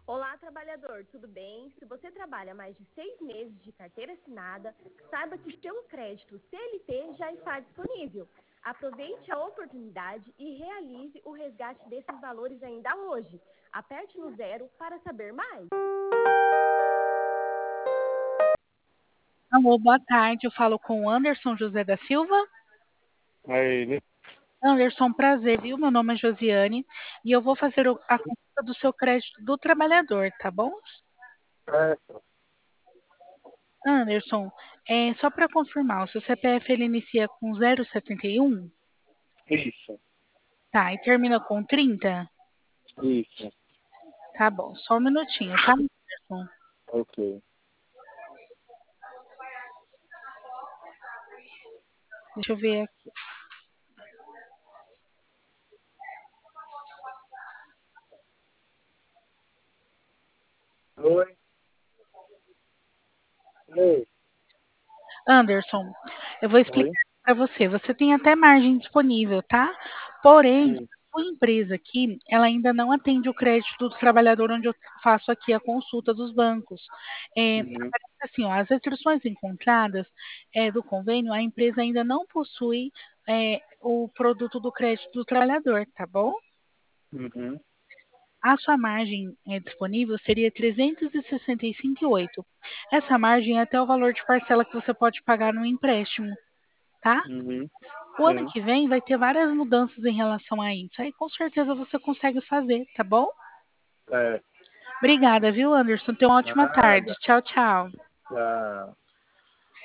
Olá, trabalhador, tudo bem? Se você trabalha mais de 6 meses de carteira assinada, saiba que o seu crédito CLT já está disponível. Aproveite a oportunidade e realize o resgate desses valores ainda hoje. Aperte no 0 para saber mais. Alô, boa tarde. Eu falo com o Anderson José da Silva. É ele. Anderson, prazer, viu? Meu nome é Josiane e eu vou fazer a conta do seu crédito do trabalhador, tá bom? Certo. Anderson, só para confirmar, o seu CPF ele inicia com 071? Isso. Tá, e termina com 30? Isso. Tá bom, só um minutinho, tá, Anderson? Ok. Deixa eu ver aqui. Oi. Oi. Anderson, eu vou explicar Oi. para você. Você tem até margem disponível, tá? Porém, Sim. a sua empresa aqui, ela ainda não atende o crédito do trabalhador onde eu faço aqui a consulta dos bancos. Uhum. Assim, ó, as restrições encontradas do convênio, a empresa ainda não possui o produto do crédito do trabalhador, tá bom? Uhum. A sua margem disponível seria 365,8. Essa margem é até o valor de parcela que você pode pagar no empréstimo, tá? Uhum. O ano Sim. que vem vai ter várias mudanças em relação a isso. Aí com certeza você consegue fazer, tá bom? É. Obrigada, viu, Anderson? Tenha uma ótima tarde. Nada. Tchau, tchau. Tchau.